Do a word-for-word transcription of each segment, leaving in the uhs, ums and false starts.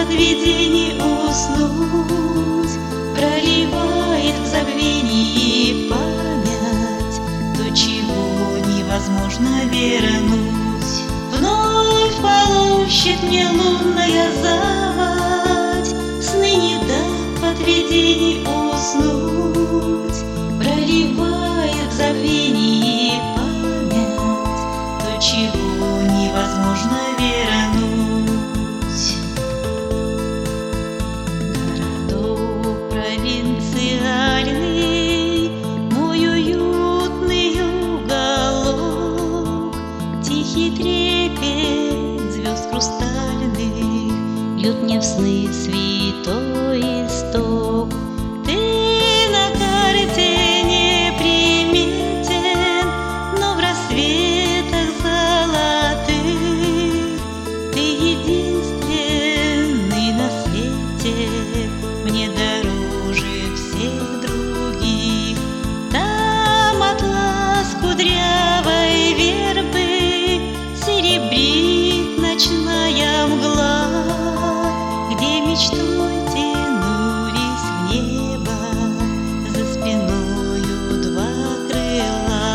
от видений уснуть, проливает в забвении память то, чего невозможно вернуть. Вновь полощет мне лунная заводь, сны не дав от видений уснуть, проливает в забвении память то, чего невозможно вернуть. Городок провинциальный, мой уютный уголок, тихий трепет звезд хрустальных льет мне в сны святой исток. Ты на карте неприметен, но в рассветах золотых ты единственный на свете, мне дороже всех других. Там атлас кудрявой вербы серебрит ночная мгла, где мечтой тянулись в небо за спиною два крыла.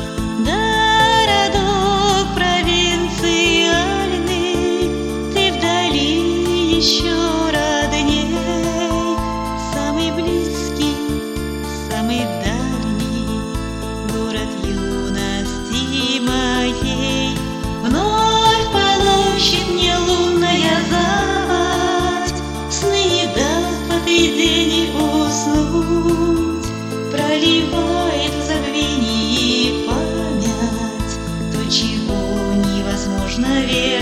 Городок провинциальный, ты вдали еще родней, самый близкий, самый дальний город юности моей. Вновь полощет мне лунная заводь, сны не дав от видений уснуть, проливает в забвении память то, чего невозможно вернуть.